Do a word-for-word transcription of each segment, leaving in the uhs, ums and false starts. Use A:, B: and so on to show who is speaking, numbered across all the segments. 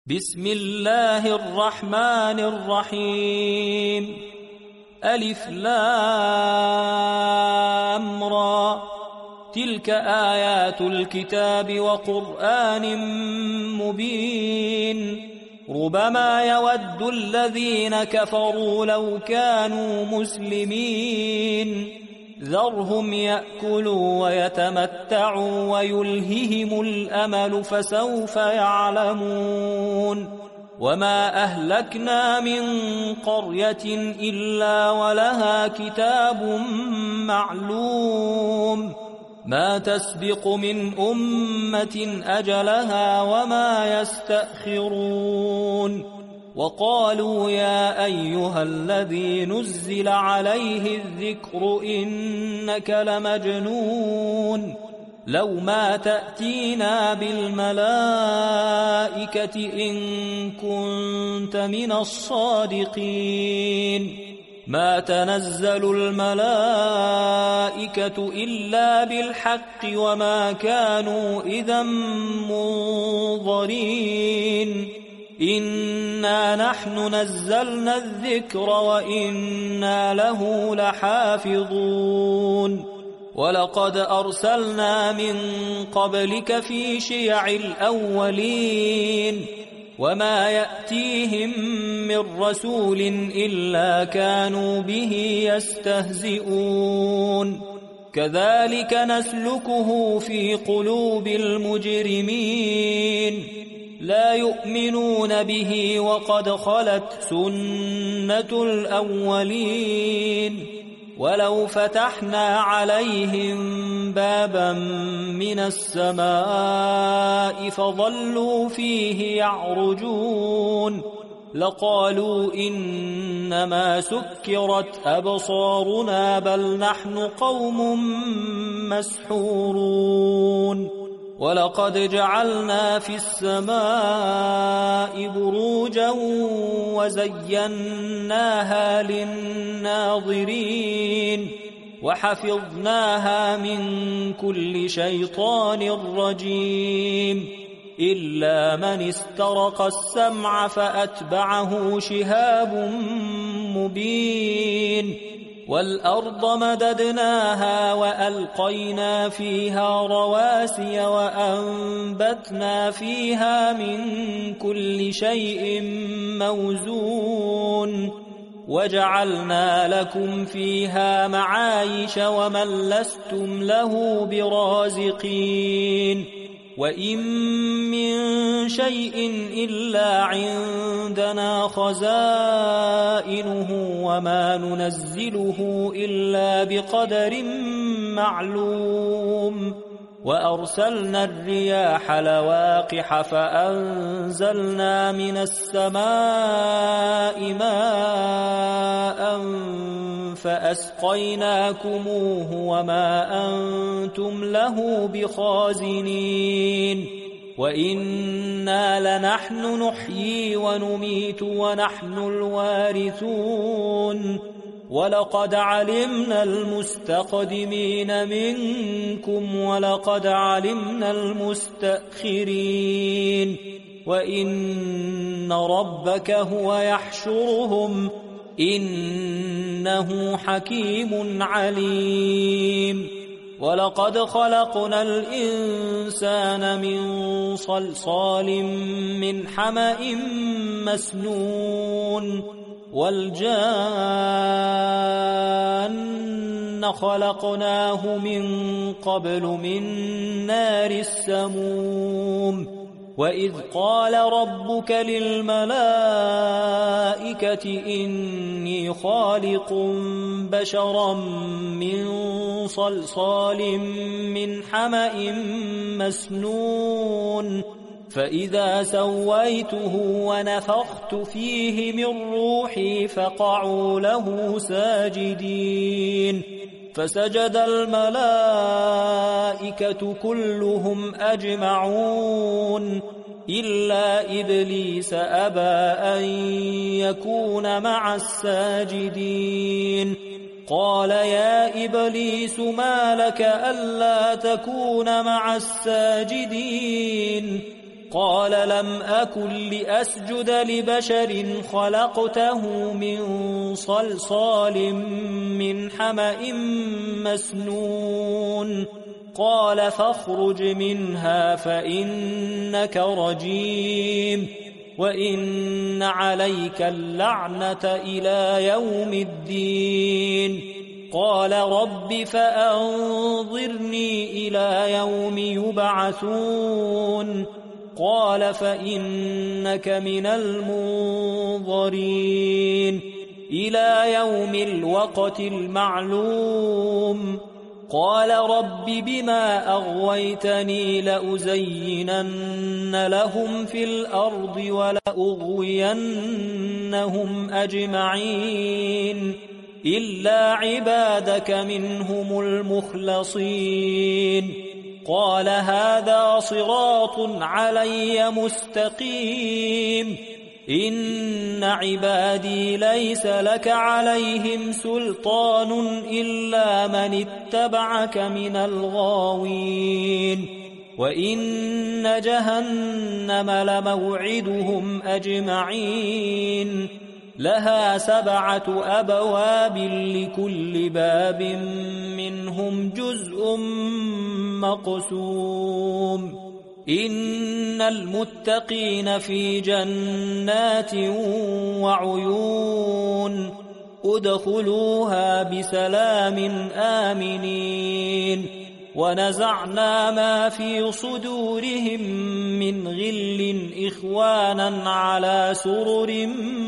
A: بسم الله الرحمن الرحيم ألف لام را تلك آيات الكتاب وقرآن مبين ربما يود الذين كفروا لو كانوا مسلمين ذرهم يأكلوا ويتمتعوا ويلههم الأمل فسوف يعلمون وما أهلكنا من قرية إلا ولها كتاب معلوم ما تسبق من أمة أجلها وما يستأخرون وقالوا يا أيها الذي نزل عليه الذكر إنك لمجنون لو ما تأتينا بالملائكة إن كنت من الصادقين ما تنزل الملائكة إلا بالحق وما كانوا إذا منظرين إنا نحن نزلنا الذكر وإنا له لحافظون ولقد أرسلنا من قبلك في شيع الأولين وما يأتيهم من رسول إلا كانوا به يستهزئون كذلك نسلكه في قلوب المجرمين لا يؤمنون به وقد خلت سنة الأولين ولو فتحنا عليهم بابا من السماء فظلوا فيه يعرجون لقالوا إنما سكرت أبصارنا بل نحن قوم مسحورون ولقد جعلنا في السماء بروجا وزيناها للناظرين وحفظناها من كل شيطان رجيم إلا من استرق السمع فأتبعه شهاب مبين والأرض مددناها وألقينا فيها رواسي وأنبتنا فيها من كل شيء موزون وجعلنا لكم فيها معايش ومن لستم له برازقين وإن من شيء إلا عندنا خزائنه وما ننزله إلا بقدر معلوم وأرسلنا الرياح لواقح فأنزلنا من السماء ماء فأسقيناكموه وما أنتم له بخازنين وإنا لنحن نحيي ونميت ونحن الوارثون ولقد علمنا المستقدمين منكم ولقد علمنا المستأخرين وإن ربك هو يحشرهم إنه حكيم عليم ولقد خلقنا الإنسان من صلصال من حمأ مسنون والجان خلقناه من قبل من نار السموم وإذ قال ربك للملائكة إني خالق بشرا من صلصال من حمأ مسنون فإذا سويته ونفخت فيه من روحي فقعوا له ساجدين فسجد الملائكة كلهم أجمعون إلا إبليس أبى أن يكون مع الساجدين قال يا إبليس ما لك ألا تكون مع الساجدين قال لم أكن لأسجد لبشر خلقته من صلصال من حمأ مسنون قال فاخرج منها فإنك رجيم وإن عليك اللعنة إلى يوم الدين قال رب فأنظرني إلى يوم يبعثون قال فإنك من المنظرين إلى يوم الوقت المعلوم قال رب بما أغويتني لأزينن لهم في الأرض ولأغوينهم أجمعين إلا عبادك منهم المخلصين قال هذا صراط علي مستقيم إن عبادي ليس لك عليهم سلطان إلا من اتبعك من الغاوين وإن جهنم لموعدهم أجمعين لها سبعة أبواب لكل باب منهم جزء مقسوم إن المتقين في جنات وعيون ادخلوها بسلام آمنين ونزعنا ما في صدورهم من غل إخوانا على سرر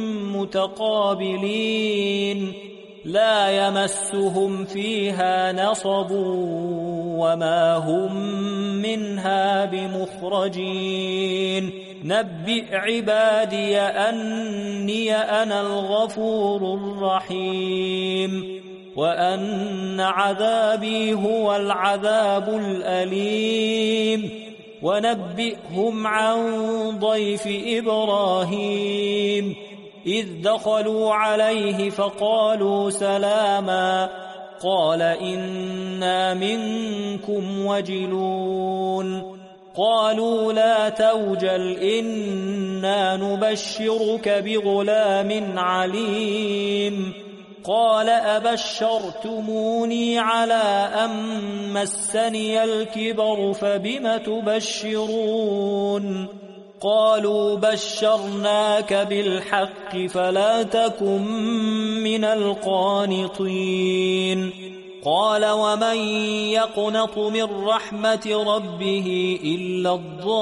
A: متقابلين لا يمسهم فيها نصب وما هم منها بمخرجين نبئ عبادي أني أنا الغفور الرحيم وأن عذابي هو العذاب الأليم ونبئهم عن ضيف إبراهيم إذ دخلوا عليه فقالوا سلاما قال إنا منكم وجلون قالوا لا توجل إنا نبشرك بغلام عليم قال أبشرتموني على أن مسني الكبر فبم تبشرون قالوا بشرناك بالحق فلا تكن من القانطين قال ومن يقنط من رحمة ربه إلا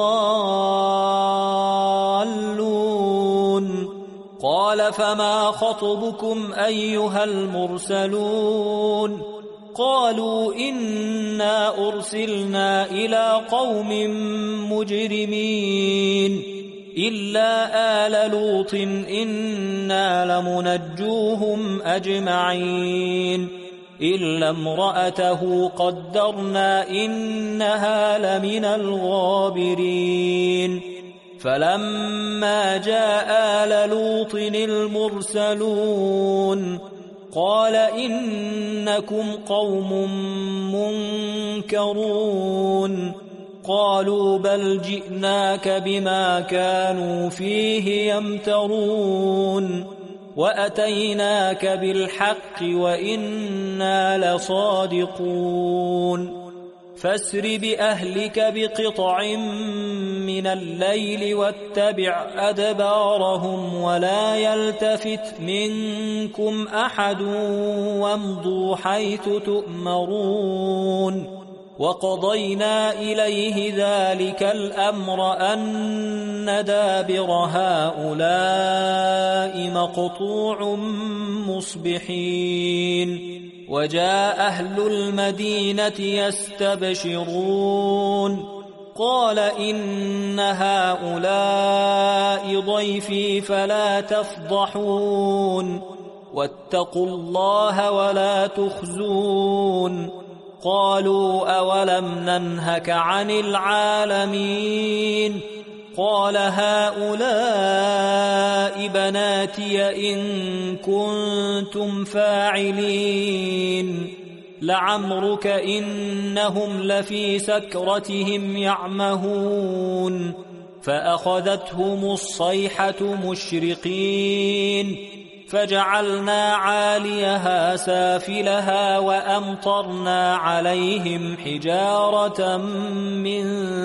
A: الضالون قال فما خطبكم أيها المرسلون قالوا إنا أرسلنا إلى قوم مجرمين إلا آل لوط إنا لمنجوهم أجمعين إلا امرأته قدرنا إنها لمن الغابرين فلما جاء آل لوط المرسلون قال إنكم قوم منكرون قالوا بل جئناك بما كانوا فيه يمترون وأتيناك بالحق وإنا لصادقون فاسر بأهلك بقطع من الليل واتبع أدبارهم ولا يلتفت منكم أحد وامضوا حيث تؤمرون وقضينا إليه ذلك الأمر أن دابر هؤلاء مقطوع مصبحين وجاء أهل المدينة يستبشرون قال إن هؤلاء ضيفي فلا تفضحون واتقوا الله ولا تخزون قالوا أولم ننهك عن العالمين قال هؤلاء بناتي إن كنتم فاعلين لعمرك إنهم لفي سكرتهم يعمهون فأخذتهم الصيحة مشرقين فجعلنا عاليها سافلها وأمطرنا عليهم حجارة من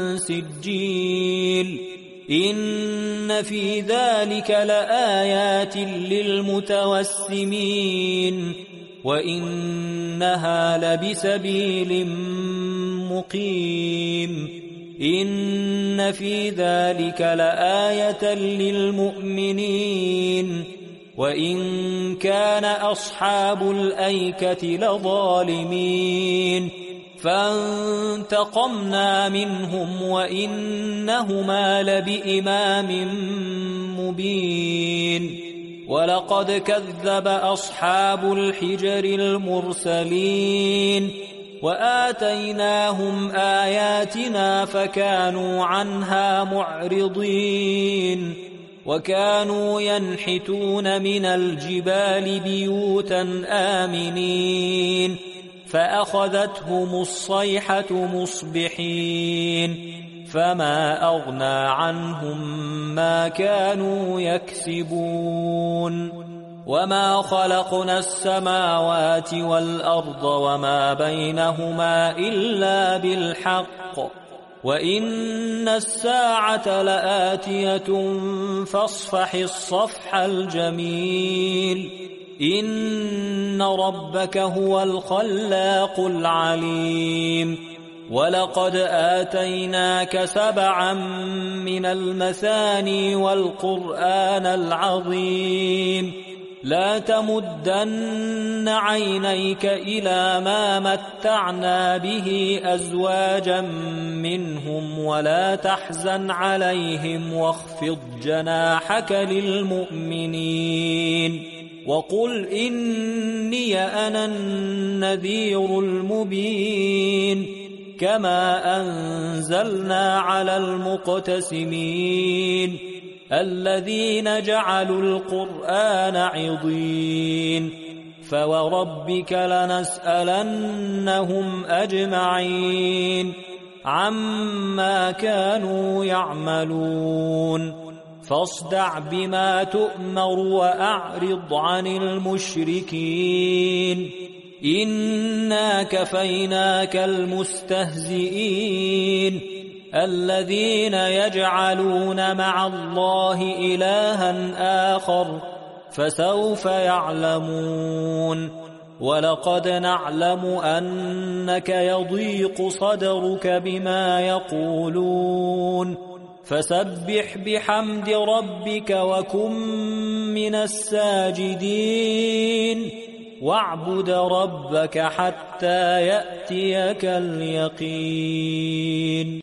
A: سجيل إن في ذلك لآيات للمتوسمين وإنها لبسبيل مقيم إن في ذلك لآية للمؤمنين وإن كان أصحاب الأيكة لظالمين فانتقمنا منهم وإنهما لبإمام مبين ولقد كذب أصحاب الحجر المرسلين وآتيناهم آياتنا فكانوا عنها معرضين وكانوا ينحتون من الجبال بيوتا آمنين فأخذتهم الصيحة مصبحين فما أغنى عنهم ما كانوا يكسبون وما خلقنا السماوات والأرض وما بينهما إلا بالحق وإن الساعة لآتية فاصفح الصفح الجميل إن ربك هو الخلاق العليم ولقد آتيناك سبعا من المثاني والقرآن العظيم لا تمدن عينيك إلى ما متعنا به أزواجا منهم ولا تحزن عليهم واخفض جناحك للمؤمنين وقل إني أنا النذير المبين كما أنزلنا على المقتسمين الذين جعلوا القرآن عضين فوربك لنسألنهم أجمعين عما كانوا يعملون فاصدع بما تؤمر وأعرض عن المشركين إنا كفيناك المستهزئين الذين يجعلون مع الله إلها آخر فسوف يعلمون ولقد نعلم أنك يضيق صدرك بما يقولون فسبح بحمد ربك وكن من الساجدين واعبد ربك حتى يأتيك اليقين.